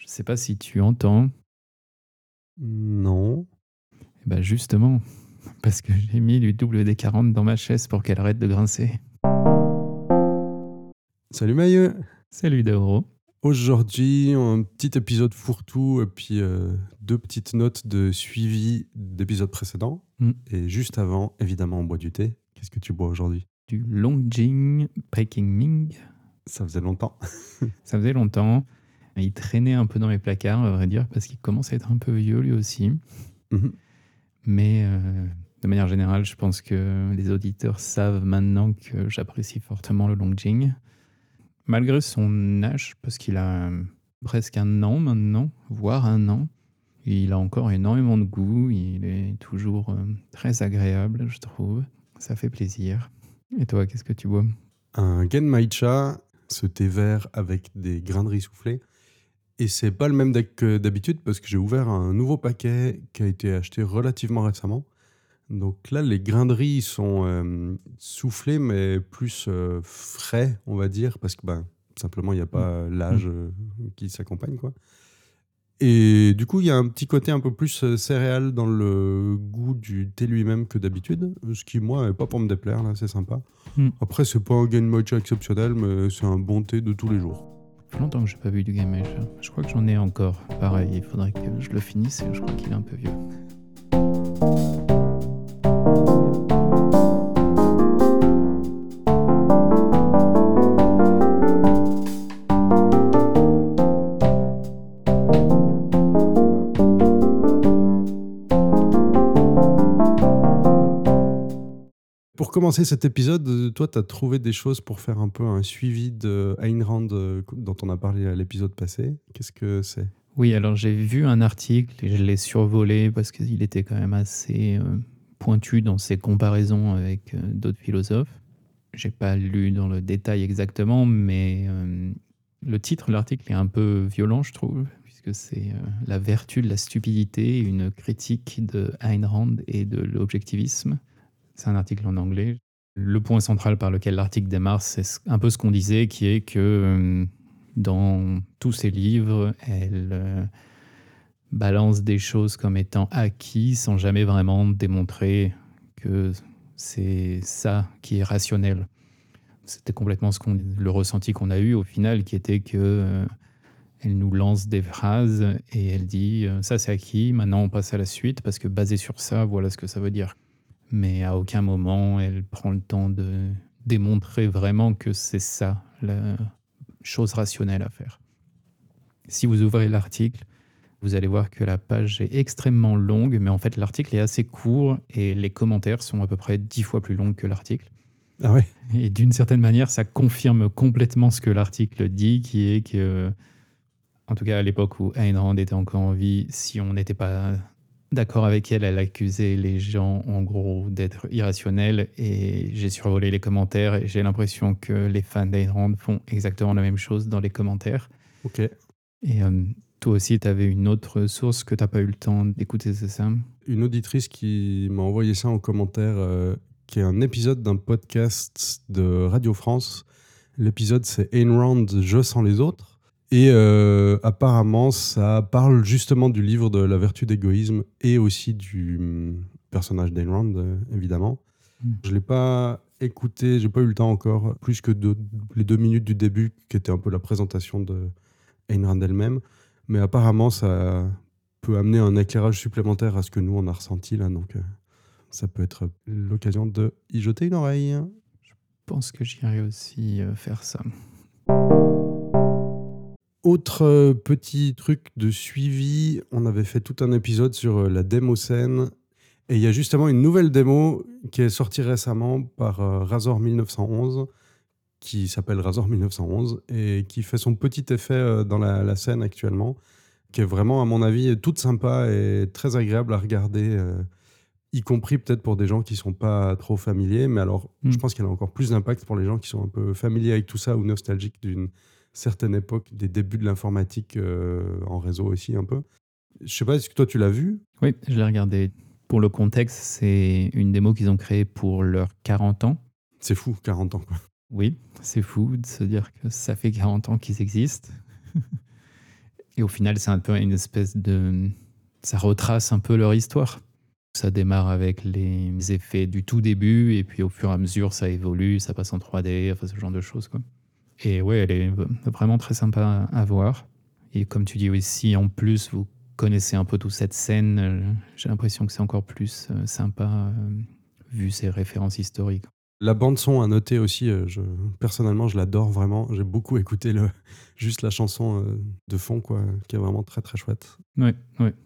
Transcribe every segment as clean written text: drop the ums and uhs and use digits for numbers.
Je sais pas si tu entends. Non. Eh ben justement, parce que j'ai mis du WD-40 dans ma chaise pour qu'elle arrête de grincer. Salut Mailleux. Salut Daoro. Aujourd'hui, un petit épisode fourre-tout et puis deux petites notes de suivi d'épisodes précédents. Et juste avant, évidemment, on boit du thé. Qu'est-ce que tu bois aujourd'hui? Du Longjing Peking Ming. Ça faisait longtemps. Ça faisait longtemps. Il traînait un peu dans mes placards, à vrai dire, parce qu'il commence à être un peu vieux lui aussi. Mais de manière générale, je pense que les auditeurs savent maintenant que j'apprécie fortement le Longjing. Malgré son âge, parce qu'il a presque un an maintenant, voire un an, il a encore énormément de goût, il est toujours très agréable, je trouve. Ça fait plaisir. Et toi, qu'est-ce que tu bois? Un Genmaicha, ce thé vert avec des grains de riz soufflés. Et c'est pas le même deck que d'habitude parce que j'ai ouvert un nouveau paquet qui a été acheté relativement récemment. Donc là, les grains de riz sont soufflés, mais plus frais, on va dire, parce que simplement, il n'y a pas l'âge qui s'accompagne, quoi. Et du coup, il y a un petit côté un peu plus céréal dans le goût du thé lui-même que d'habitude, ce qui, moi, n'est pas pour me déplaire, là, c'est sympa. Après, c'est pas un Genmaicha exceptionnel, mais c'est un bon thé de tous les jours. Ça fait longtemps que j'ai pas bu du Genmaicha. Je crois que j'en ai encore. Pareil, il faudrait que je le finisse et je crois qu'il est un peu vieux. Pour commencer cet épisode, toi, tu as trouvé des choses pour faire un peu un suivi de Ayn Rand dont on a parlé à l'épisode passé. Qu'est-ce que c'est? Oui, alors j'ai vu un article et je l'ai survolé parce qu'il était quand même assez pointu dans ses comparaisons avec d'autres philosophes. J'ai pas lu dans le détail exactement, mais le titre de l'article est un peu violent, je trouve, puisque c'est la vertu de la stupidité, une critique de Ayn Rand et de l'objectivisme. C'est un article en anglais. Le point central par lequel l'article démarre, c'est un peu ce qu'on disait, qui est que dans tous ses livres, elle balance des choses comme étant acquis sans jamais vraiment démontrer que c'est ça qui est rationnel. C'était complètement le ressenti qu'on a eu au final, qui était que elle nous lance des phrases et elle dit ça c'est acquis, maintenant on passe à la suite parce que basé sur ça, voilà ce que ça veut dire. Mais à aucun moment elle prend le temps de démontrer vraiment que c'est ça la chose rationnelle à faire. Si vous ouvrez l'article, vous allez voir que la page est extrêmement longue, mais en fait l'article est assez court et les commentaires sont à peu près 10 fois plus longs que l'article. Ah ouais. Et d'une certaine manière, ça confirme complètement ce que l'article dit, qui est que, en tout cas à l'époque où Ayn Rand était encore en vie, si on n'était pas d'accord avec elle, elle accusait les gens en gros d'être irrationnels. Et j'ai survolé les commentaires et j'ai l'impression que les fans d'Ayn Rand font exactement la même chose dans les commentaires. Ok. Et toi aussi, tu avais une autre source que tu n'as pas eu le temps d'écouter, c'est ça? Une auditrice qui m'a envoyé ça en commentaire, qui est un épisode d'un podcast de Radio France. L'épisode, c'est Ayn Rand, Je sans les autres. Et apparemment, ça parle justement du livre de La vertu d'égoïsme et aussi du personnage d'Ayn Rand, évidemment. Je ne l'ai pas écouté, j'ai pas eu le temps encore, plus que les 2 minutes du début, qui était un peu la présentation de Ayn Rand elle-même. Mais apparemment, ça peut amener un éclairage supplémentaire à ce que nous, on a ressenti là. Donc, ça peut être l'occasion de y jeter une oreille. Je pense que j'irai aussi faire ça. Autre petit truc de suivi, on avait fait tout un épisode sur la démo scène. Et il y a justement une nouvelle démo qui est sortie récemment par Razor 1911, qui s'appelle Razor 1911 et qui fait son petit effet dans la scène actuellement, qui est vraiment, à mon avis, toute sympa et très agréable à regarder, y compris peut-être pour des gens qui ne sont pas trop familiers. Mais alors, je pense qu'elle a encore plus d'impact pour les gens qui sont un peu familiers avec tout ça ou nostalgiques d'une certaine époque, des débuts de l'informatique en réseau aussi un peu. Je ne sais pas, est-ce que toi tu l'as vu? Oui, je l'ai regardé. Pour le contexte, c'est une démo qu'ils ont créée pour leurs 40 ans. C'est fou, 40 ans quoi. Oui, c'est fou de se dire que ça fait 40 ans qu'ils existent. Et au final, c'est un peu une espèce de... Ça retrace un peu leur histoire. Ça démarre avec les effets du tout début, et puis au fur et à mesure, ça évolue, ça passe en 3D, enfin ce genre de choses, quoi. Et ouais, elle est vraiment très sympa à voir. Et comme tu dis aussi, en plus, vous connaissez un peu toute cette scène, j'ai l'impression que c'est encore plus sympa, vu ses références historiques. La bande son à noter aussi, personnellement, je l'adore vraiment. J'ai beaucoup écouté juste la chanson de fond, quoi, qui est vraiment très très chouette. Ouais, ouais.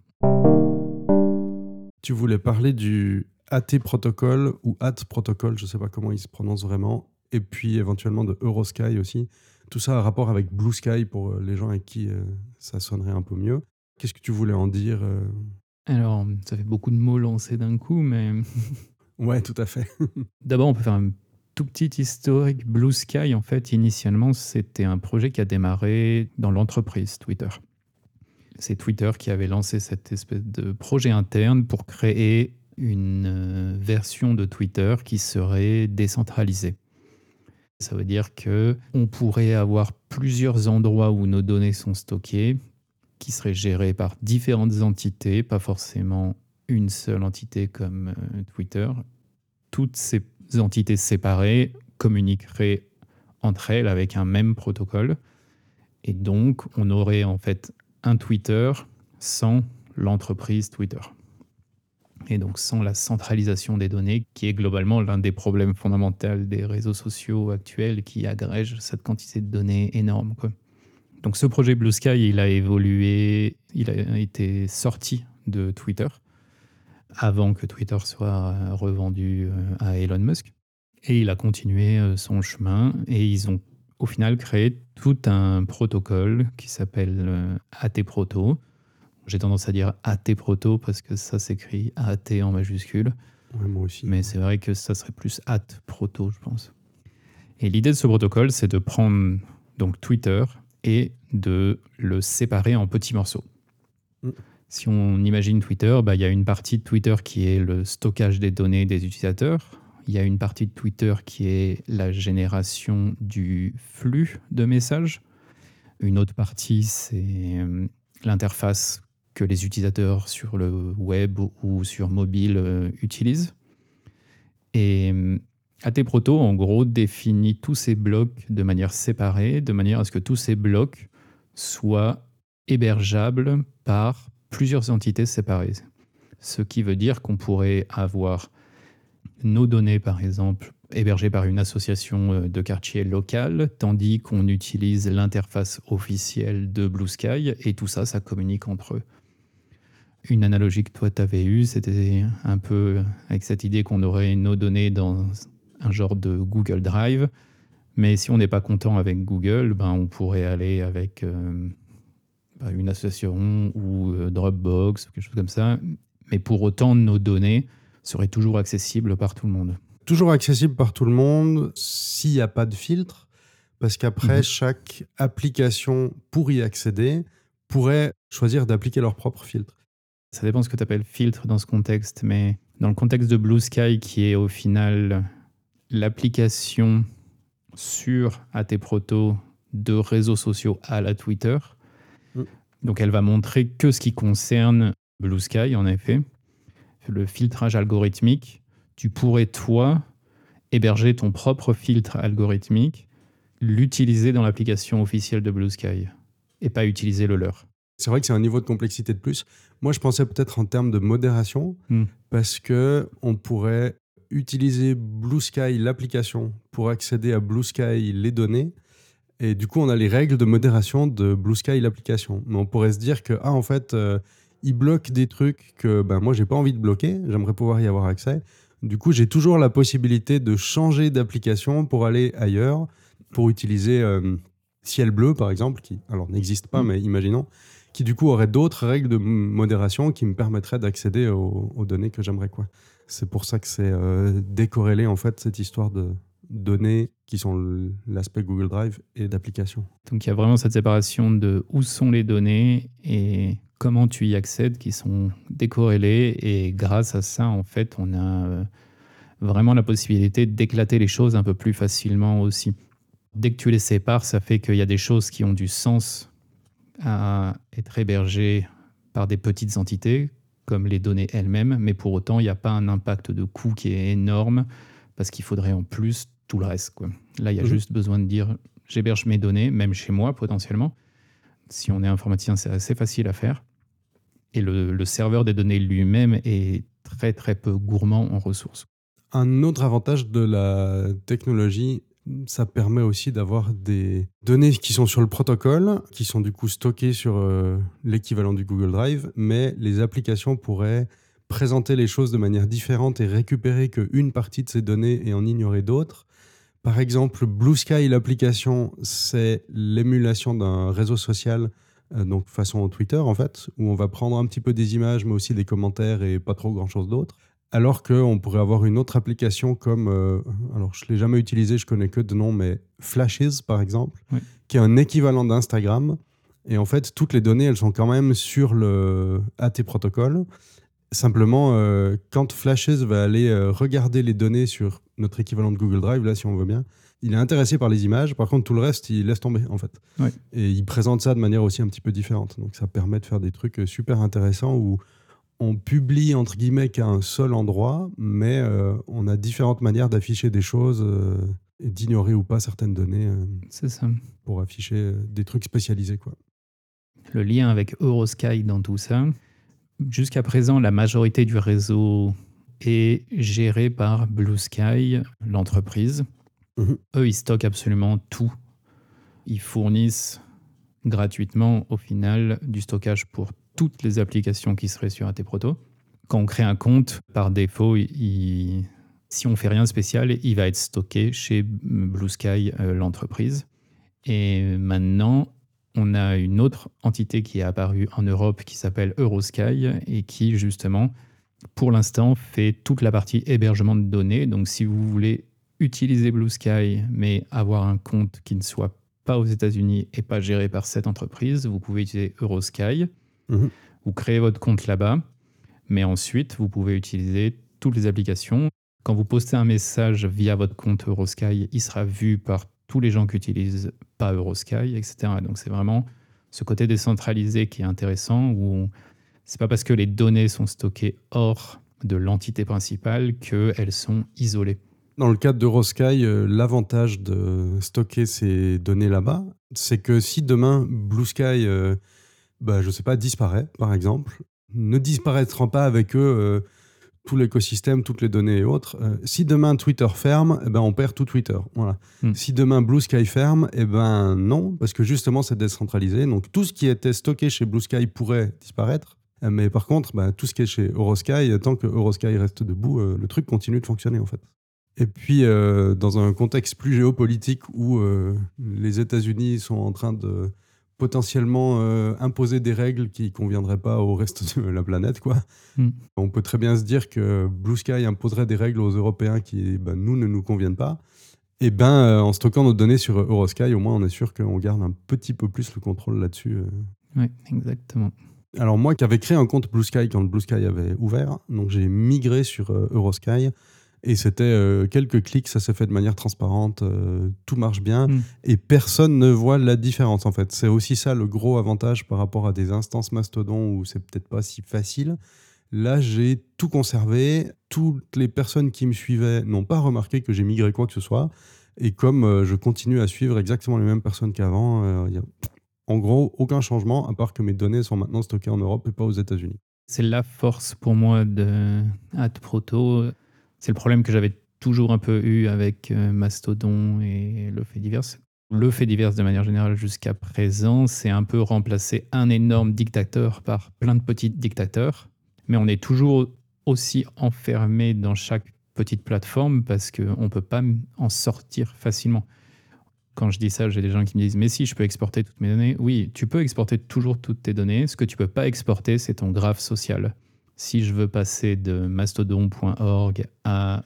Tu voulais parler du AT Protocol ou AT Protocol, je sais pas comment il se prononce vraiment, et puis éventuellement de Eurosky aussi. Tout ça a rapport avec Blue Sky pour les gens avec qui ça sonnerait un peu mieux. Qu'est-ce que tu voulais en dire Alors, ça fait beaucoup de mots lancés d'un coup, mais Ouais, tout à fait. d'abord, on peut faire un tout petit historique. Blue Sky, en fait, initialement, c'était un projet qui a démarré dans l'entreprise Twitter. C'est Twitter qui avait lancé cette espèce de projet interne pour créer une version de Twitter qui serait décentralisée. Ça veut dire que on pourrait avoir plusieurs endroits où nos données sont stockées, qui seraient gérés par différentes entités, pas forcément une seule entité comme Twitter. Toutes ces entités séparées communiqueraient entre elles avec un même protocole. Et donc, on aurait en fait un Twitter sans l'entreprise Twitter. Et donc sans la centralisation des données, qui est globalement l'un des problèmes fondamentaux des réseaux sociaux actuels, qui agrègent cette quantité de données énorme, quoi. Donc ce projet Blue Sky, il a évolué, il a été sorti de Twitter avant que Twitter soit revendu à Elon Musk. Et il a continué son chemin, et ils ont au final créé tout un protocole qui s'appelle AT Proto. J'ai tendance à dire AT Proto parce que ça s'écrit AT en majuscule. Ouais, moi aussi. Mais c'est vrai que ça serait plus AT Proto, je pense. Et l'idée de ce protocole, c'est de prendre donc Twitter et de le séparer en petits morceaux. Mm. Si on imagine Twitter, il y a une partie de Twitter qui est le stockage des données des utilisateurs. Il y a une partie de Twitter qui est la génération du flux de messages. Une autre partie, c'est l'interface que les utilisateurs sur le web ou sur mobile utilisent. Et AT Proto, en gros, définit tous ces blocs de manière séparée, de manière à ce que tous ces blocs soient hébergeables par plusieurs entités séparées. Ce qui veut dire qu'on pourrait avoir nos données, par exemple, hébergées par une association de quartier locale, tandis qu'on utilise l'interface officielle de Blue Sky, et tout ça, ça communique entre eux. Une analogie que toi, tu avais eue, c'était un peu avec cette idée qu'on aurait nos données dans un genre de Google Drive, mais si on n'est pas content avec Google, on pourrait aller avec une association ou Dropbox, quelque chose comme ça, mais pour autant, nos données seraient toujours accessibles par tout le monde. Toujours accessible par tout le monde s'il n'y a pas de filtre, parce qu'après, chaque application, pour y accéder, pourrait choisir d'appliquer leur propre filtre. Ça dépend ce que tu appelles filtre dans ce contexte, mais dans le contexte de Blue Sky, qui est au final l'application sur AT Proto de réseaux sociaux à la Twitter, donc elle va montrer que ce qui concerne Blue Sky, en effet. Le filtrage algorithmique, tu pourrais, toi, héberger ton propre filtre algorithmique, l'utiliser dans l'application officielle de Blue Sky, et pas utiliser le leur. C'est vrai que c'est un niveau de complexité de plus. Moi, je pensais peut-être en termes de modération, parce qu'on pourrait utiliser Blue Sky, l'application, pour accéder à Blue Sky, les données. Et du coup, on a les règles de modération de Blue Sky, l'application. Mais on pourrait se dire que, en fait, il bloque des trucs que moi, j'ai pas envie de bloquer. J'aimerais pouvoir y avoir accès. Du coup, j'ai toujours la possibilité de changer d'application pour aller ailleurs, pour utiliser Ciel Bleu, par exemple, qui alors n'existe pas, mais imaginons, qui du coup aurait d'autres règles de modération qui me permettraient d'accéder aux données que j'aimerais, quoi. C'est pour ça que c'est décorrélé, en fait, cette histoire de données qui sont l'aspect Google Drive et d'application. Donc il y a vraiment cette séparation de où sont les données et comment tu y accèdes qui sont décorrélées, et grâce à ça, en fait, on a vraiment la possibilité d'éclater les choses un peu plus facilement aussi. Dès que tu les sépares, ça fait qu'il y a des choses qui ont du sens à être hébergées par des petites entités, comme les données elles-mêmes, mais pour autant, il n'y a pas un impact de coût qui est énorme, parce qu'il faudrait en plus tout le reste, quoi. Là, il y a Mhm. juste besoin de dire, j'héberge mes données, même chez moi potentiellement. Si on est informaticien, c'est assez facile à faire. Et le serveur des données lui-même est très très peu gourmand en ressources. Un autre avantage de la technologie, ça permet aussi d'avoir des données qui sont sur le protocole, qui sont du coup stockées sur l'équivalent du Google Drive, mais les applications pourraient présenter les choses de manière différente et récupérer qu'une partie de ces données et en ignorer d'autres. Par exemple, Blue Sky, l'application, c'est l'émulation d'un réseau social, donc façon Twitter en fait, où on va prendre un petit peu des images, mais aussi des commentaires et pas trop grand-chose d'autre. Alors qu'on pourrait avoir une autre application comme, alors je ne l'ai jamais utilisée, je connais que de nom, mais Flashes par exemple, Oui. qui est un équivalent d'Instagram. Et en fait, toutes les données, elles sont quand même sur le AT protocole. Simplement, quand Flashes va aller regarder les données sur notre équivalent de Google Drive, là, si on veut bien, il est intéressé par les images. Par contre, tout le reste, il laisse tomber, en fait. Oui. Et il présente ça de manière aussi un petit peu différente. Donc, ça permet de faire des trucs super intéressants où on publie, entre guillemets, qu'à un seul endroit, mais on a différentes manières d'afficher des choses et d'ignorer ou pas certaines données C'est ça. pour afficher des trucs spécialisés, quoi. Le lien avec Eurosky dans tout ça, jusqu'à présent, la majorité du réseau est géré par Blue Sky, l'entreprise. Mhm. Eux, ils stockent absolument tout. Ils fournissent gratuitement, au final, du stockage pour toutes les applications qui seraient sur AT Proto. Quand on crée un compte, par défaut, si on fait rien de spécial, il va être stocké chez Blue Sky, l'entreprise. Et maintenant, on a une autre entité qui est apparue en Europe qui s'appelle Eurosky et qui, justement, pour l'instant, fait toute la partie hébergement de données. Donc, si vous voulez utiliser Blue Sky, mais avoir un compte qui ne soit pas aux États-Unis et pas géré par cette entreprise, vous pouvez utiliser Eurosky. Mhm. Vous créez votre compte là-bas, mais ensuite, vous pouvez utiliser toutes les applications. Quand vous postez un message via votre compte Eurosky, il sera vu par tous les gens qui utilisent pas Eurosky, etc. Donc, c'est vraiment ce côté décentralisé qui est intéressant, où c'est pas parce que les données sont stockées hors de l'entité principale qu'elles sont isolées. Dans le cadre d'Eurosky, l'avantage de stocker ces données là-bas, c'est que si demain Blue Sky, je sais pas, disparaît, par exemple, ne disparaîtra pas avec eux tout l'écosystème, toutes les données et autres. Si demain Twitter ferme, on perd tout Twitter. Voilà. Si demain Blue Sky ferme, non, parce que justement c'est décentralisé. Donc tout ce qui était stocké chez Blue Sky pourrait disparaître. Mais par contre, tout ce qui est chez Eurosky, tant que Eurosky reste debout, le truc continue de fonctionner en fait. Et puis, dans un contexte plus géopolitique où les États-Unis sont en train de potentiellement imposer des règles qui ne conviendraient pas au reste de la planète, quoi. On peut très bien se dire que Blue Sky imposerait des règles aux Européens qui, nous, ne nous conviennent pas. Et en stockant nos données sur Eurosky, au moins, on est sûr qu'on garde un petit peu plus le contrôle là-dessus. Oui, exactement. Alors moi qui avais créé un compte Blue Sky quand le Blue Sky avait ouvert, donc j'ai migré sur Eurosky et c'était quelques clics, ça s'est fait de manière transparente, tout marche bien et personne ne voit la différence en fait. C'est aussi ça le gros avantage par rapport à des instances Mastodon où c'est peut-être pas si facile. Là j'ai tout conservé, toutes les personnes qui me suivaient n'ont pas remarqué que j'ai migré quoi que ce soit et comme je continue à suivre exactement les mêmes personnes qu'avant, il y a en gros, aucun changement, à part que mes données sont maintenant stockées en Europe et pas aux États-Unis. C'est la force pour moi de AdProto. C'est le problème que j'avais toujours un peu eu avec Mastodon et le fait divers. Le fait divers, de manière générale, jusqu'à présent, c'est un peu remplacer un énorme dictateur par plein de petits dictateurs. Mais on est toujours aussi enfermé dans chaque petite plateforme parce qu'on ne peut pas en sortir facilement. Quand je dis ça, j'ai des gens qui me disent « Mais si, je peux exporter toutes mes données. » Oui, tu peux exporter toujours toutes tes données. Ce que tu ne peux pas exporter, c'est ton graphe social. Si je veux passer de mastodon.org à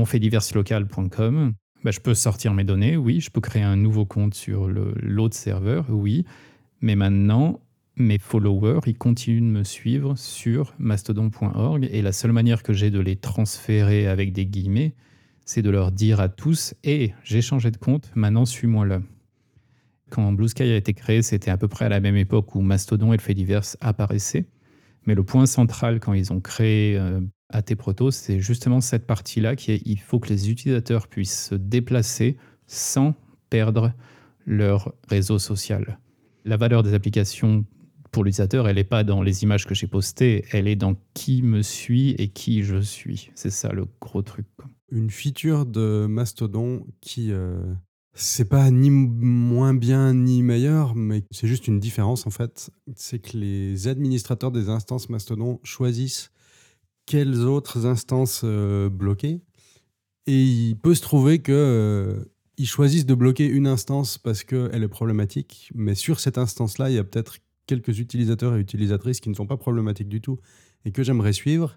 monfaitdiverslocal.com, je peux sortir mes données, oui. Je peux créer un nouveau compte sur l'autre serveur, oui. Mais maintenant, mes followers, ils continuent de me suivre sur mastodon.org. Et la seule manière que j'ai de les transférer avec des guillemets, c'est de leur dire à tous « Hey, j'ai changé de compte, maintenant suis-moi là ». Quand Blue Sky a été créé, c'était à peu près à la même époque où Mastodon et le Fediverse apparaissaient. Mais le point central quand ils ont créé AT Proto, c'est justement cette partie-là qui est il faut que les utilisateurs puissent se déplacer sans perdre leur réseau social. La valeur des applications pour l'utilisateur, elle n'est pas dans les images que j'ai postées, elle est dans qui me suit et qui je suis. C'est ça le gros truc, quoi. Une feature de Mastodon qui, c'est pas ni moins bien ni meilleur, mais c'est juste une différence en fait. C'est que les administrateurs des instances Mastodon choisissent quelles autres instances bloquer. Et il peut se trouver que ils choisissent de bloquer une instance parce qu'elle est problématique, mais sur cette instance-là, il y a peut-être quelques utilisateurs et utilisatrices qui ne sont pas problématiques du tout et que j'aimerais suivre.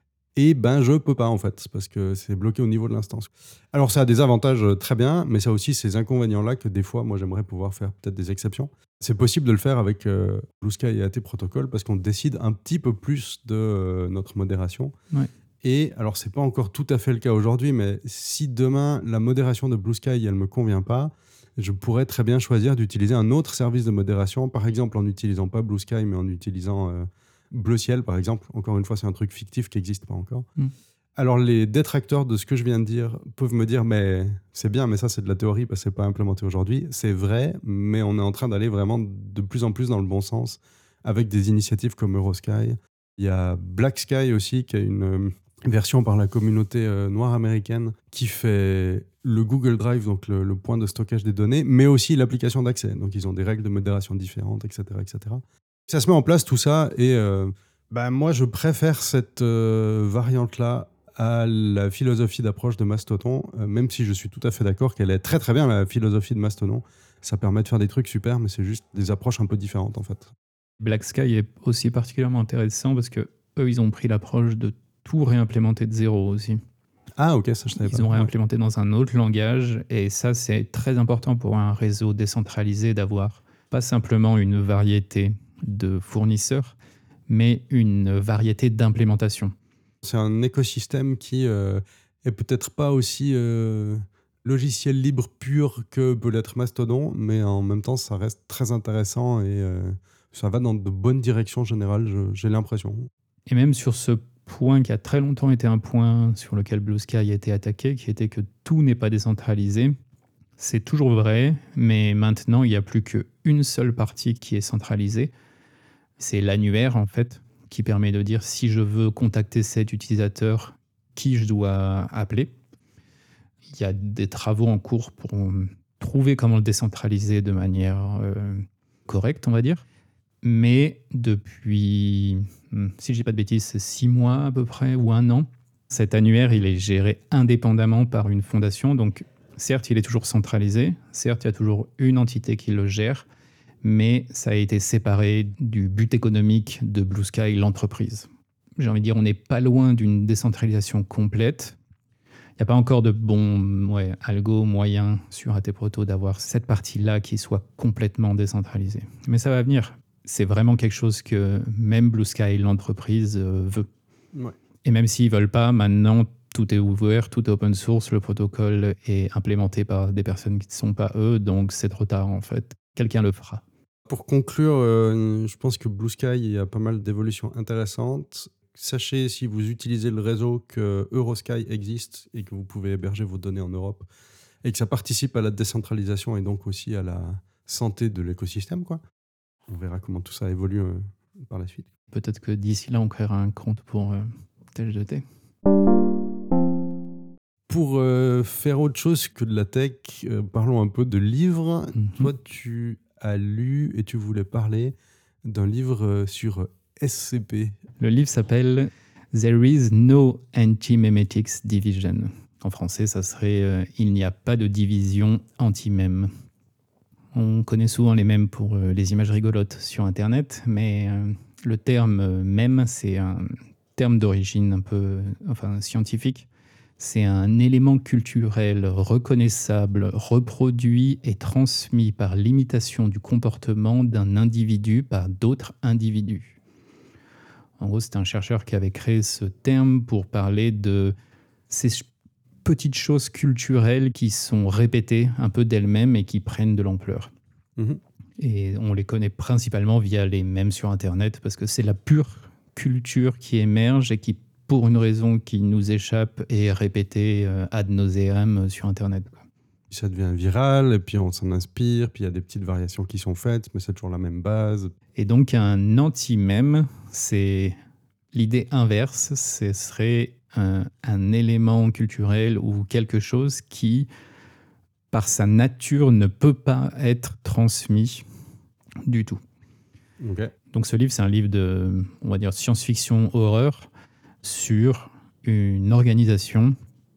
Et ben, je peux pas en fait, parce que c'est bloqué au niveau de l'instance. Alors ça a des avantages très bien, mais ça a aussi ces inconvénients-là que des fois, moi, j'aimerais pouvoir faire peut-être des exceptions. C'est possible de le faire avec Blue Sky et AT Protocol parce qu'on décide un petit peu plus de notre modération. Ouais. Et alors, c'est pas encore tout à fait le cas aujourd'hui, mais si demain, la modération de Blue Sky, elle me convient pas, je pourrais très bien choisir d'utiliser un autre service de modération, par exemple en n'utilisant pas Blue Sky, mais en utilisant Bleu Ciel, par exemple. Encore une fois, c'est un truc fictif qui n'existe pas encore. Alors, les détracteurs de ce que je viens de dire peuvent me dire, mais c'est bien, mais ça, c'est de la théorie parce que c'est pas implémenté aujourd'hui. C'est vrai, mais on est en train d'aller vraiment de plus en plus dans le bon sens avec des initiatives comme Eurosky. Il y a Black Sky aussi, qui a une version par la communauté noire américaine qui fait le Google Drive, donc le point de stockage des données, mais aussi l'application d'accès. Donc, ils ont des règles de modération différentes, etc., etc. Ça se met en place tout ça et moi je préfère cette variante-là à la philosophie d'approche de Mastodon, même si je suis tout à fait d'accord qu'elle est très très bien la philosophie de Mastodon. Ça permet de faire des trucs super, mais c'est juste des approches un peu différentes en fait. Black Sky est aussi particulièrement intéressant parce que eux, ils ont pris l'approche de tout réimplémenter de zéro aussi. Ah ok, ça je savais pas. Ils ont réimplémenté dans un autre langage et ça c'est très important pour un réseau décentralisé d'avoir pas simplement une variété de fournisseurs, mais une variété d'implémentations. C'est un écosystème qui est peut-être pas aussi logiciel libre pur que peut l'être Mastodon, mais en même temps, ça reste très intéressant et ça va dans de bonnes directions générales, j'ai l'impression. Et même sur ce point qui a très longtemps été un point sur lequel Blue Sky a été attaqué, qui était que tout n'est pas décentralisé, c'est toujours vrai, mais maintenant, il n'y a plus qu'une seule partie qui est centralisée. C'est l'annuaire, en fait, qui permet de dire si je veux contacter cet utilisateur, qui je dois appeler. Il y a des travaux en cours pour trouver comment le décentraliser de manière correcte, on va dire. Mais depuis, si je dis pas de bêtises, c'est 6 mois à peu près, ou 1 an, cet annuaire, il est géré indépendamment par une fondation. Donc, certes, il est toujours centralisé. Certes, il y a toujours une entité qui le gère. Mais ça a été séparé du but économique de Blue Sky, l'entreprise. J'ai envie de dire, on n'est pas loin d'une décentralisation complète. Il n'y a pas encore de bons algo moyens sur AT Proto d'avoir cette partie-là qui soit complètement décentralisée. Mais ça va venir. C'est vraiment quelque chose que même Blue Sky, l'entreprise, veut. Ouais. Et même s'ils ne veulent pas, maintenant, tout est ouvert, tout est open source, le protocole est implémenté par des personnes qui ne sont pas eux, donc c'est trop tard en fait. Quelqu'un le fera. Pour conclure, je pense que Blue Sky, il y a pas mal d'évolutions intéressantes. Sachez, si vous utilisez le réseau, que Eurosky existe et que vous pouvez héberger vos données en Europe et que ça participe à la décentralisation et donc aussi à la santé de l'écosystème, quoi. On verra comment tout ça évolue par la suite. Peut-être que d'ici là, on créera un compte pour TLGT. Pour faire autre chose que de la tech, parlons un peu de livres. Toi, tu as lu et tu voulais parler d'un livre sur SCP. Le livre s'appelle There is no anti-memetics division. En français, ça serait Il n'y a pas de division anti-mème. On connaît souvent les mèmes pour les images rigolotes sur Internet, mais le terme mème, c'est un terme d'origine un peu scientifique. C'est un élément culturel reconnaissable, reproduit et transmis par l'imitation du comportement d'un individu par d'autres individus. En gros, c'est un chercheur qui avait créé ce terme pour parler de ces petites choses culturelles qui sont répétées un peu d'elles-mêmes et qui prennent de l'ampleur. Mhm. Et on les connaît principalement via les mèmes sur Internet, parce que c'est la pure culture qui émerge et qui, pour une raison qui nous échappe, est répétée ad nauseam sur Internet, quoi. Ça devient viral, et puis on s'en inspire, puis il y a des petites variations qui sont faites, mais c'est toujours la même base. Et donc un anti-mème, c'est l'idée inverse, ce serait un élément culturel ou quelque chose qui, par sa nature, ne peut pas être transmis du tout. Ok. Donc ce livre, c'est un livre de, on va dire, science-fiction horreur sur une organisation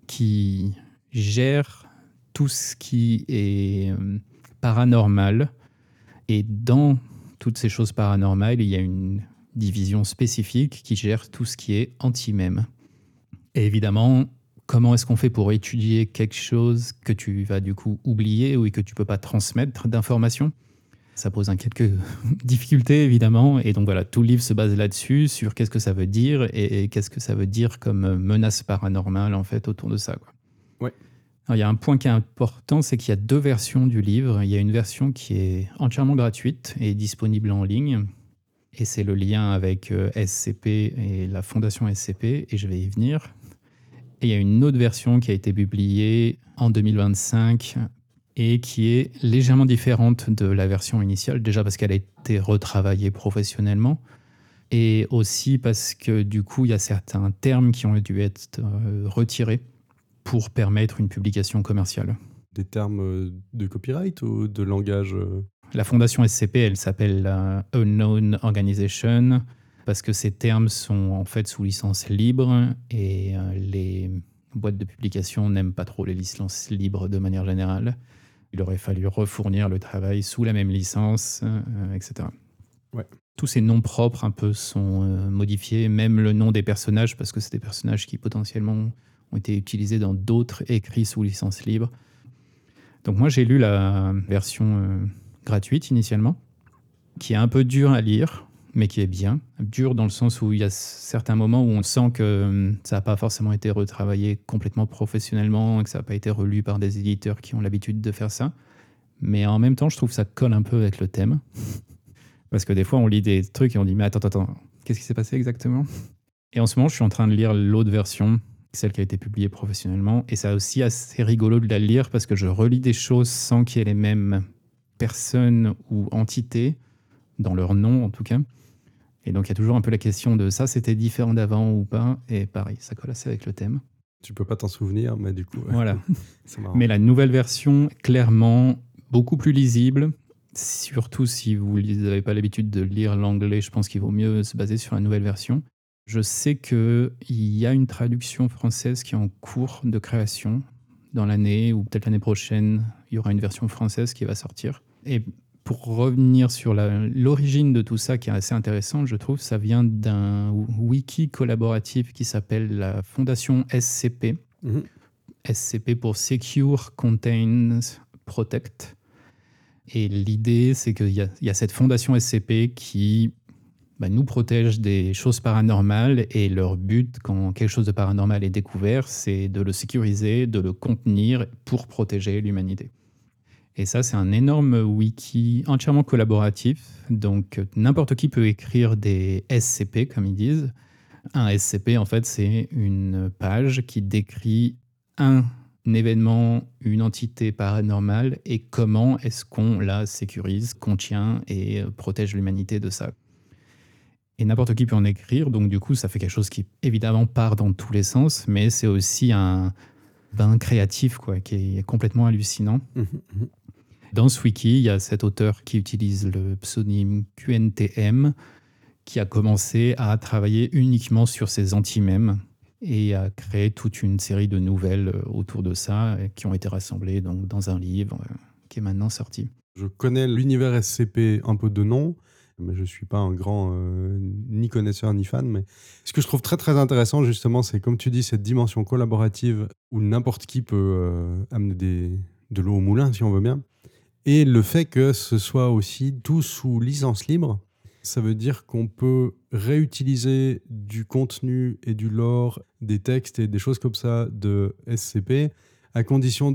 qui gère tout ce qui est paranormal. Et dans toutes ces choses paranormales, il y a une division spécifique qui gère tout ce qui est anti-mème. Et évidemment, comment est-ce qu'on fait pour étudier quelque chose que tu vas du coup oublier ou que tu ne peux pas transmettre d'informations ? Ça pose quelques difficultés, évidemment. Et donc voilà, tout le livre se base là-dessus, sur qu'est-ce que ça veut dire et qu'est-ce que ça veut dire comme menace paranormale, en fait, autour de ça, quoi. Ouais. Alors, il y a un point qui est important, c'est qu'il y a 2 versions du livre. Il y a une version qui est entièrement gratuite et disponible en ligne. Et c'est le lien avec SCP et la fondation SCP, et je vais y venir. Et il y a une autre version qui a été publiée en 2025 et qui est légèrement différente de la version initiale, déjà parce qu'elle a été retravaillée professionnellement, et aussi parce que du coup, il y a certains termes qui ont dû être retirés pour permettre une publication commerciale. Des termes de copyright ou de langage La fondation SCP, elle s'appelle la Unknown Organization, parce que ces termes sont en fait sous licence libre, et les boîtes de publication n'aiment pas trop les licences libres de manière générale. Il aurait fallu refournir le travail sous la même licence, etc. Ouais. Tous ces noms propres un peu sont modifiés, même le nom des personnages, parce que c'est des personnages qui potentiellement ont été utilisés dans d'autres écrits sous licence libre. Donc moi j'ai lu la version gratuite initialement, qui est un peu dure à lire, mais qui est bien. Dure dans le sens où il y a certains moments où on sent que ça n'a pas forcément été retravaillé complètement professionnellement, et que ça n'a pas été relu par des éditeurs qui ont l'habitude de faire ça. Mais en même temps, je trouve que ça colle un peu avec le thème. Parce que des fois, on lit des trucs et on dit « Mais attends, qu'est-ce qui s'est passé exactement ?» Et en ce moment, je suis en train de lire l'autre version, celle qui a été publiée professionnellement. Et c'est aussi assez rigolo de la lire parce que je relis des choses sans qu'il y ait les mêmes personnes ou entités, dans leur nom en tout cas. Et donc, il y a toujours un peu la question de ça, c'était différent d'avant ou pas. Et pareil, ça colle assez avec le thème. Tu peux pas t'en souvenir, mais du coup, Voilà. c'est marrant. Mais la nouvelle version, clairement, beaucoup plus lisible. Surtout si vous n'avez pas l'habitude de lire l'anglais, je pense qu'il vaut mieux se baser sur la nouvelle version. Je sais qu'il y a une traduction française qui est en cours de création dans l'année, ou peut-être l'année prochaine, il y aura une version française qui va sortir. Et pour revenir sur l'origine de tout ça, qui est assez intéressante, je trouve, ça vient d'un wiki collaboratif qui s'appelle la Fondation SCP. Mhm. SCP pour Secure, Contains, Protect. Et l'idée, c'est qu'il y a cette fondation SCP qui nous protège des choses paranormales, et leur but, quand quelque chose de paranormal est découvert, c'est de le sécuriser, de le contenir pour protéger l'humanité. Et ça, c'est un énorme wiki entièrement collaboratif. Donc, n'importe qui peut écrire des SCP, comme ils disent. Un SCP, en fait, c'est une page qui décrit un événement, une entité paranormale, et comment est-ce qu'on la sécurise, contient et protège l'humanité de ça. Et n'importe qui peut en écrire, donc du coup, ça fait quelque chose qui, évidemment, part dans tous les sens, mais c'est aussi un bain créatif, quoi, qui est complètement hallucinant. Mhm. Dans ce wiki, il y a cet auteur qui utilise le pseudonyme QNTM, qui a commencé à travailler uniquement sur ces anti-mèmes et a créé toute une série de nouvelles autour de ça, qui ont été rassemblées donc, dans un livre qui est maintenant sorti. Je connais l'univers SCP un peu de nom, mais je ne suis pas un grand ni connaisseur ni fan. Mais ce que je trouve très très intéressant, justement, c'est comme tu dis, cette dimension collaborative où n'importe qui peut amener de l'eau au moulin, si on veut bien. Et le fait que ce soit aussi tout sous licence libre, ça veut dire qu'on peut réutiliser du contenu et du lore, des textes et des choses comme ça de SCP à condition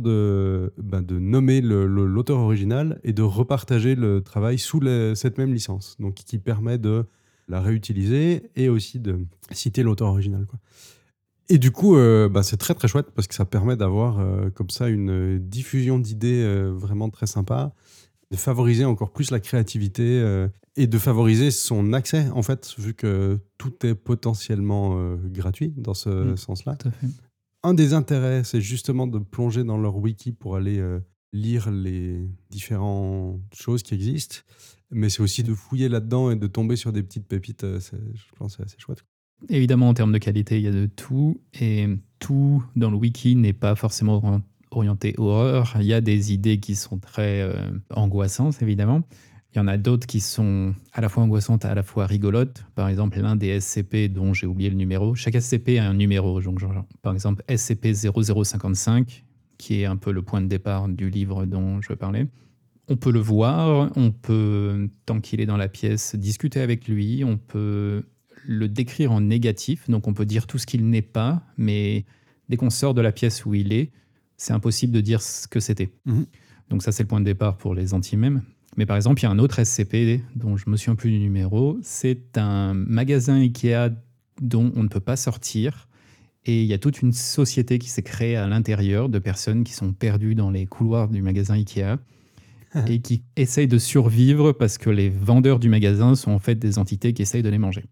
de nommer l'auteur original et de repartager le travail sous cette même licence, donc qui permet de la réutiliser et aussi de citer l'auteur original, quoi. Et du coup, c'est très très chouette parce que ça permet d'avoir comme ça une diffusion d'idées vraiment très sympa, de favoriser encore plus la créativité et de favoriser son accès, en fait, vu que tout est potentiellement gratuit dans ce sens-là. Tout à fait. Un des intérêts, c'est justement de plonger dans leur wiki pour aller lire les différentes choses qui existent, mais c'est aussi de fouiller là-dedans et de tomber sur des petites pépites. Je pense que c'est assez chouette. Évidemment, en termes de qualité, il y a de tout, et tout dans le wiki n'est pas forcément orienté horreur. Il y a des idées qui sont très angoissantes, évidemment. Il y en a d'autres qui sont à la fois angoissantes, à la fois rigolotes. Par exemple, l'un des SCP dont j'ai oublié le numéro. Chaque SCP a un numéro. Donc, par exemple, SCP-0055, qui est un peu le point de départ du livre dont je parlais. On peut le voir, on peut, tant qu'il est dans la pièce, discuter avec lui, on peut le décrire en négatif, donc on peut dire tout ce qu'il n'est pas, mais dès qu'on sort de la pièce où il est, c'est impossible de dire ce que c'était. Donc ça, c'est le point de départ pour les anti-mèmes. Mais par exemple, il y a un autre SCP dont je me souviens plus du numéro. C'est un magasin Ikea dont on ne peut pas sortir. Et il y a toute une société qui s'est créée à l'intérieur de personnes qui sont perdues dans les couloirs du magasin Ikea et qui essayent de survivre parce que les vendeurs du magasin sont en fait des entités qui essayent de les manger.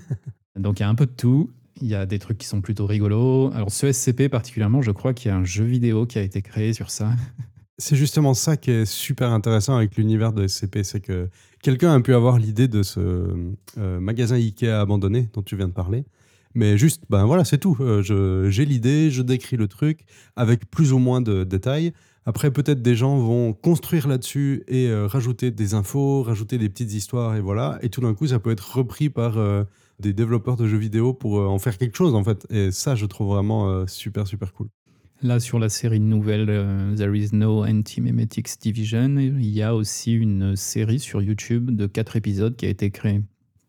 Donc il y a un peu de tout. Il y a des trucs qui sont plutôt rigolos. Alors ce SCP particulièrement, je crois qu'il y a un jeu vidéo qui a été créé sur ça. C'est justement ça qui est super intéressant avec l'univers de SCP, c'est que quelqu'un a pu avoir l'idée de ce magasin Ikea abandonné dont tu viens de parler. Mais juste, voilà, c'est tout. J'ai l'idée, je décris le truc avec plus ou moins de détails. Après, peut-être des gens vont construire là-dessus et rajouter des infos, rajouter des petites histoires, et voilà. Et tout d'un coup, ça peut être repris par des développeurs de jeux vidéo pour en faire quelque chose, en fait. Et ça, je trouve vraiment super, super cool. Là, sur la série de nouvelles There is no Anti-Memetics Division, il y a aussi une série sur YouTube de 4 épisodes qui a été créée.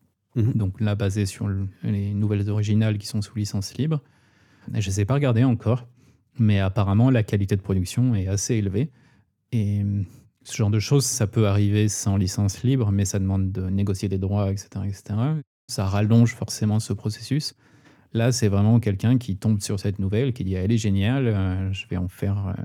Donc là, basée sur les nouvelles originales qui sont sous licence libre. Je ne les ai pas regardées encore, mais apparemment, la qualité de production est assez élevée. Et ce genre de choses, ça peut arriver sans licence libre, mais ça demande de négocier des droits, etc., etc. Ça rallonge forcément ce processus. Là, c'est vraiment quelqu'un qui tombe sur cette nouvelle, qui dit « elle est géniale, je vais en faire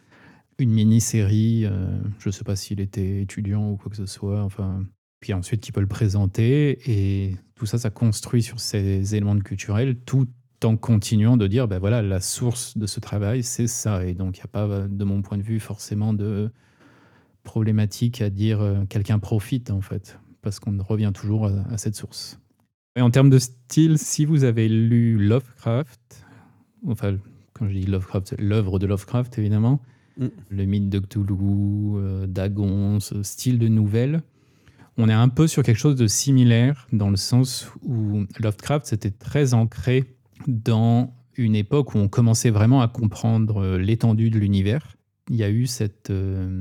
une mini-série ». Je ne sais pas s'il était étudiant ou quoi que ce soit. Enfin, puis ensuite, qui peut le présenter. Et tout ça, ça construit sur ces éléments culturels, tout en continuant de dire voilà, la source de ce travail, c'est ça. Et donc, il n'y a pas, de mon point de vue, forcément de problématique à dire quelqu'un profite, en fait, parce qu'on revient toujours à cette source. Et en termes de style, si vous avez lu Lovecraft, enfin, quand je dis Lovecraft, c'est l'œuvre de Lovecraft, évidemment, le mythe de Cthulhu, Dagon, ce style de nouvelle, on est un peu sur quelque chose de similaire, dans le sens où Lovecraft, c'était très ancré dans une époque où on commençait vraiment à comprendre l'étendue de l'univers. Il y a eu cette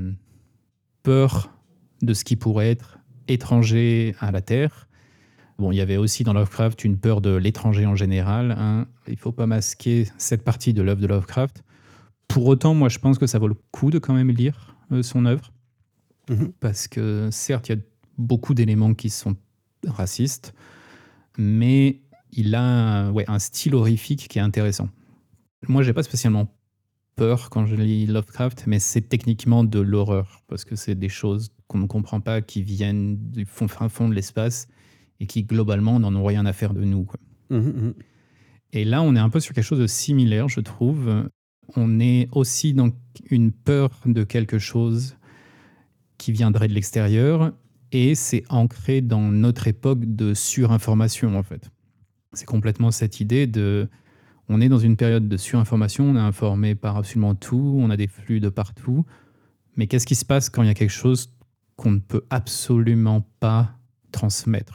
peur de ce qui pourrait être étranger à la Terre. Bon, il y avait aussi dans Lovecraft une peur de l'étranger en général. Il ne faut pas masquer cette partie de l'œuvre de Lovecraft. Pour autant, moi, je pense que ça vaut le coup de quand même lire son œuvre. Parce que, certes, il y a beaucoup d'éléments qui sont racistes, mais il a un style horrifique qui est intéressant. Moi, je n'ai pas spécialement peur quand je lis Lovecraft, mais c'est techniquement de l'horreur, parce que c'est des choses qu'on ne comprend pas, qui viennent du fin fond de l'espace, et qui, globalement, n'en ont rien à faire de nous, quoi. Et là, on est un peu sur quelque chose de similaire, je trouve. On est aussi dans une peur de quelque chose qui viendrait de l'extérieur, et c'est ancré dans notre époque de surinformation, en fait. C'est complètement cette idée de... On est dans une période de surinformation, on est informé par absolument tout, on a des flux de partout, mais qu'est-ce qui se passe quand il y a quelque chose qu'on ne peut absolument pas transmettre ?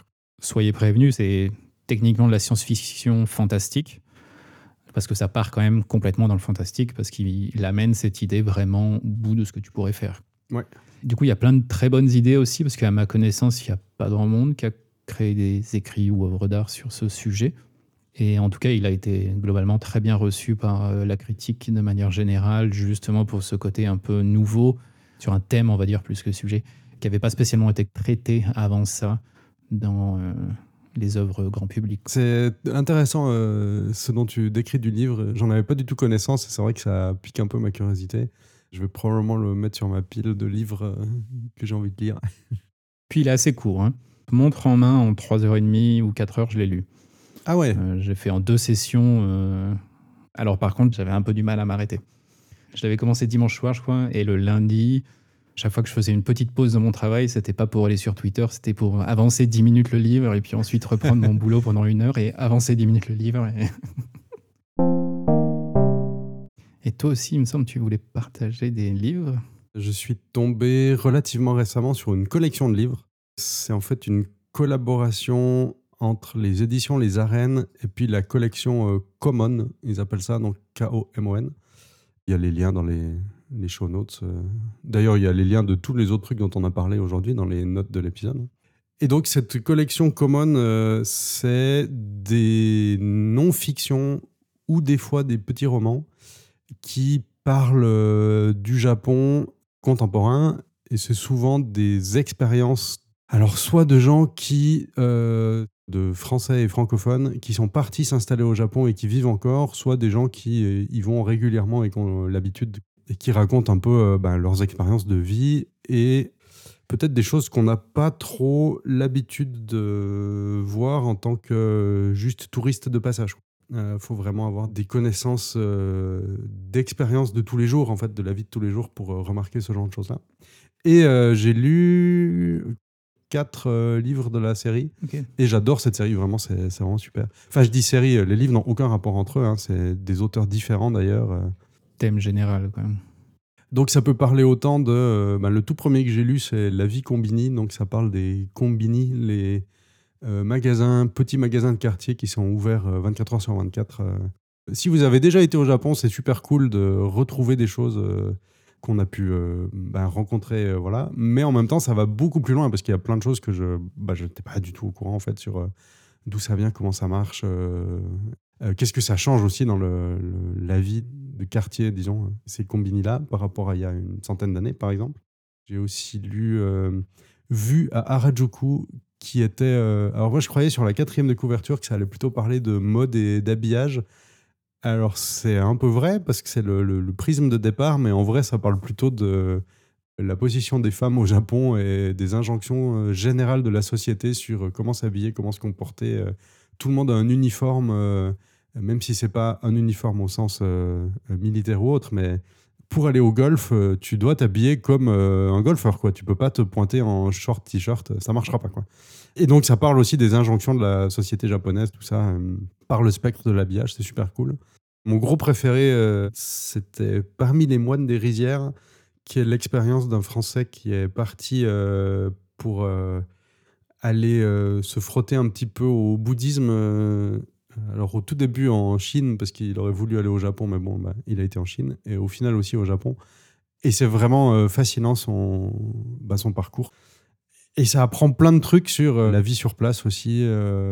Soyez prévenus, c'est techniquement de la science-fiction fantastique, parce que ça part quand même complètement dans le fantastique, parce qu'il amène cette idée vraiment au bout de ce que tu pourrais faire. Ouais. Du coup, il y a plein de très bonnes idées aussi, parce qu'à ma connaissance, il n'y a pas grand monde qui a créé des écrits ou œuvres d'art sur ce sujet. Et en tout cas, il a été globalement très bien reçu par la critique de manière générale, justement pour ce côté un peu nouveau sur un thème, on va dire, plus que sujet, qui n'avait pas spécialement été traité avant ça dans les œuvres grand public. C'est intéressant ce dont tu décris du livre. J'en avais pas du tout connaissance et c'est vrai que ça pique un peu ma curiosité. Je vais probablement le mettre sur ma pile de livres que j'ai envie de lire. Puis il est assez court, hein. Montre en main, en 3h30 ou 4 heures, je l'ai lu. Ah ouais. J'ai fait en 2 sessions. Alors par contre, j'avais un peu du mal à m'arrêter. Je l'avais commencé dimanche soir, je crois, et le lundi, chaque fois que je faisais une petite pause dans mon travail, c'était pas pour aller sur Twitter, c'était pour avancer 10 minutes le livre et puis ensuite reprendre mon boulot pendant 1 heure et avancer 10 minutes le livre. Et toi aussi, il me semble, tu voulais partager des livres. Je suis tombé relativement récemment sur une collection de livres. C'est en fait une collaboration entre les éditions Les Arènes et puis la collection Common, ils appellent ça, donc K-O-M-O-N. Il y a les liens dans les show notes. D'ailleurs, il y a les liens de tous les autres trucs dont on a parlé aujourd'hui dans les notes de l'épisode. Et donc, cette collection Common, c'est des non-fictions ou des fois des petits romans qui parlent du Japon contemporain. Et c'est souvent des expériences, alors soit de gens de français et francophones, qui sont partis s'installer au Japon et qui vivent encore, soit des gens qui y vont régulièrement et qui ont l'habitude et qui racontent un peu leurs expériences de vie et peut-être des choses qu'on n'a pas trop l'habitude de voir en tant que juste touriste de passage. Faut vraiment avoir des connaissances d'expérience de tous les jours, en fait, de la vie de tous les jours pour remarquer ce genre de choses-là. Et j'ai lu 4 livres de la série. Okay. Et j'adore cette série, vraiment, c'est vraiment super. Enfin, je dis série, les livres n'ont aucun rapport entre eux, hein, c'est des auteurs différents d'ailleurs. Thème général, quand même. Donc ça peut parler autant de... le tout premier que j'ai lu, c'est La vie combini, donc ça parle des combini, les petits magasins de quartier qui sont ouverts 24 heures sur 24. Si vous avez déjà été au Japon, c'est super cool de retrouver des choses qu'on a pu rencontrer, voilà. Mais en même temps, ça va beaucoup plus loin parce qu'il y a plein de choses que je n'étais pas du tout au courant en fait sur d'où ça vient, comment ça marche, qu'est-ce que ça change aussi dans la vie de quartier, disons, ces combini-là par rapport à il y a une centaine d'années, par exemple. J'ai aussi lu Vue à Harajuku, qui était... alors moi, je croyais sur la 4e de couverture que ça allait plutôt parler de mode et d'habillage. Alors, c'est un peu vrai, parce que c'est le prisme de départ, mais en vrai, ça parle plutôt de la position des femmes au Japon et des injonctions générales de la société sur comment s'habiller, comment se comporter. Tout le monde a un uniforme, même si c'est pas un uniforme au sens militaire ou autre, mais pour aller au golf, tu dois t'habiller comme un golfeur, quoi. Tu peux pas te pointer en short, t-shirt, ça marchera pas, quoi. Et donc, ça parle aussi des injonctions de la société japonaise, tout ça, par le spectre de l'habillage, c'est super cool. Mon gros préféré, c'était Parmi les moines des rizières, qui est l'expérience d'un Français qui est parti pour aller se frotter un petit peu au bouddhisme. Alors au tout début en Chine, parce qu'il aurait voulu aller au Japon, mais bon, il a été en Chine, et au final aussi au Japon. Et c'est vraiment fascinant son parcours. Et ça apprend plein de trucs sur la vie sur place aussi,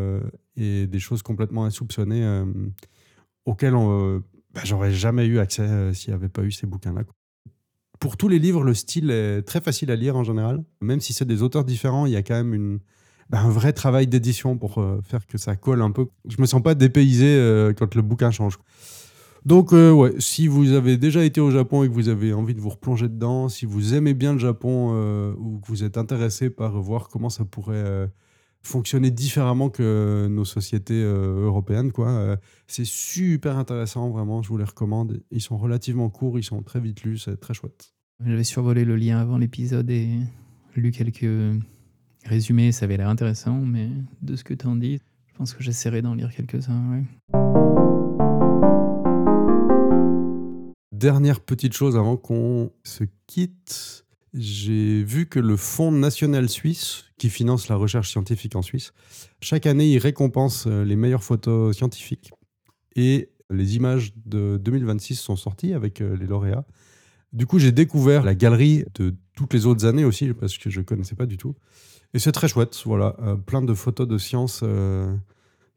et des choses complètement insoupçonnées auxquelles j'aurais jamais eu accès s'il n'y avait pas eu ces bouquins-là. Pour tous les livres, le style est très facile à lire en général. Même si c'est des auteurs différents, il y a quand même un vrai travail d'édition pour faire que ça colle un peu. Je me sens pas dépaysé quand le bouquin change. Donc, si vous avez déjà été au Japon et que vous avez envie de vous replonger dedans, si vous aimez bien le Japon ou que vous êtes intéressé par voir comment ça pourrait fonctionner différemment que nos sociétés européennes, quoi, c'est super intéressant, vraiment, je vous les recommande. Ils sont relativement courts, ils sont très vite lus, c'est très chouette. J'avais survolé le lien avant l'épisode et lu quelques résumés, ça avait l'air intéressant, mais de ce que tu en dis, je pense que j'essaierai d'en lire quelques-uns. Ouais. Dernière petite chose avant qu'on se quitte, j'ai vu que le Fonds national suisse, qui finance la recherche scientifique en Suisse, chaque année, il récompense les meilleures photos scientifiques. Et les images de 2026 sont sorties avec les lauréats. Du coup, j'ai découvert la galerie de toutes les autres années aussi, parce que je ne connaissais pas du tout. Et c'est très chouette, voilà. Plein de photos de science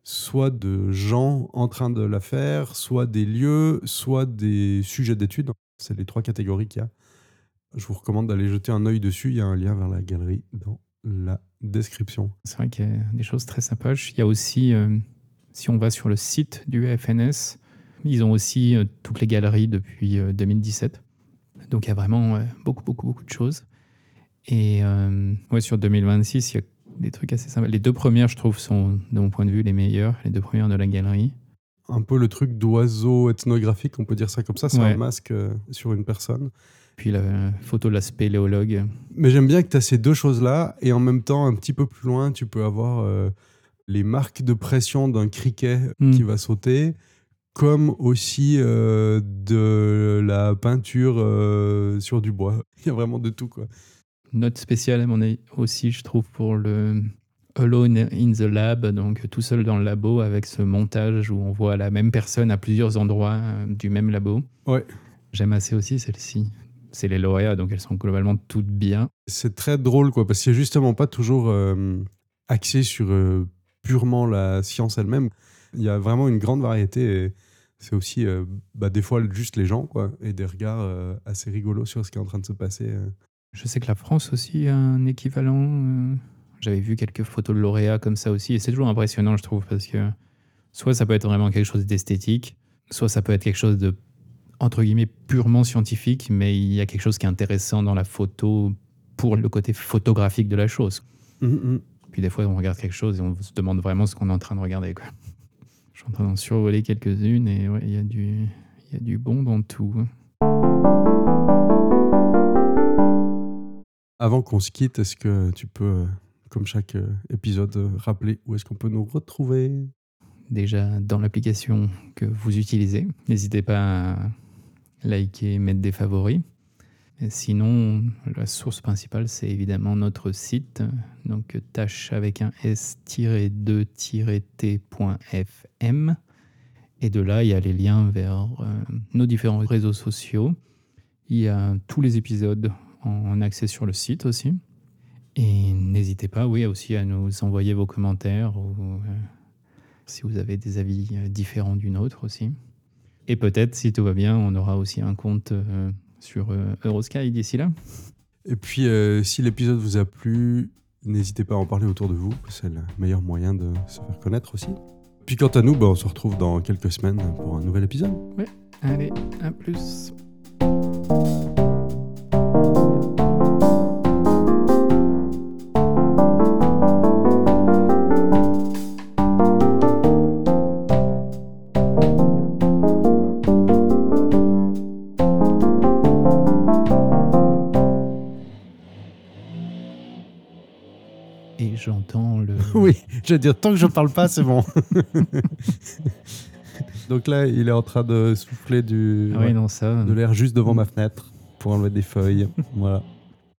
soit de gens en train de la faire, soit des lieux, soit des sujets d'études. C'est les 3 catégories qu'il y a. Je vous recommande d'aller jeter un œil dessus. Il y a un lien vers la galerie dans la description. C'est vrai qu'il y a des choses très sympas. Il y a aussi, si on va sur le site du FNS, ils ont aussi toutes les galeries depuis 2017. Donc il y a vraiment beaucoup de choses. Et sur 2026, il y a des trucs assez sympas. Les 2 premières, je trouve, sont, de mon point de vue, les meilleures. Les 2 premières de la galerie. Un peu le truc d'oiseau ethnographique, on peut dire ça comme ça. C'est Ouais. un masque sur une personne. Puis la photo de la spéléologue. Mais j'aime bien que tu as ces 2 choses-là. Et en même temps, un petit peu plus loin, tu peux avoir les marques de pression d'un criquet qui va sauter, comme aussi de la peinture sur du bois. Il y a vraiment de tout, quoi. Note spéciale, on est aussi, je trouve, pour le Alone in the Lab, donc tout seul dans le labo, avec ce montage où on voit la même personne à plusieurs endroits du même labo. Ouais. J'aime assez aussi celle-ci. C'est les lauréats, donc elles sont globalement toutes bien. C'est très drôle, quoi, parce qu'il n'y a justement pas toujours axé sur purement la science elle-même. Il y a vraiment une grande variété. Et c'est aussi des fois juste les gens, quoi, et des regards assez rigolos sur ce qui est en train de se passer. Je sais que la France aussi a un équivalent. J'avais vu quelques photos de lauréats comme ça aussi, et c'est toujours impressionnant, je trouve, parce que soit ça peut être vraiment quelque chose d'esthétique, soit ça peut être quelque chose de, entre guillemets, purement scientifique, mais il y a quelque chose qui est intéressant dans la photo pour le côté photographique de la chose. Puis des fois, on regarde quelque chose et on se demande vraiment ce qu'on est en train de regarder, quoi. Je suis en train d'en survoler quelques-unes et ouais, il y a du bon dans tout. Avant qu'on se quitte, est-ce que tu peux, comme chaque épisode, rappeler où est-ce qu'on peut nous retrouver ? Déjà dans l'application que vous utilisez, n'hésitez pas à liker, mettre des favoris. Et sinon, la source principale, c'est évidemment notre site, donc tâche avec un s-2-t.fm. Et de là, il y a les liens vers nos différents réseaux sociaux. Il y a tous les épisodes en accès sur le site aussi. Et n'hésitez pas, oui, aussi à nous envoyer vos commentaires ou si vous avez des avis différents du nôtre aussi. Et peut-être, si tout va bien, on aura aussi un compte sur Eurosky d'ici là. Et puis, si l'épisode vous a plu, n'hésitez pas à en parler autour de vous. C'est le meilleur moyen de se faire connaître aussi. Puis quant à nous, on se retrouve dans quelques semaines pour un nouvel épisode. Ouais, allez, à plus. Et j'entends le... Oui, je veux dire, tant que je parle pas, c'est bon. Donc là, il est en train de souffler Ah oui, non, ça... de l'air juste devant ma fenêtre pour enlever des feuilles. Voilà.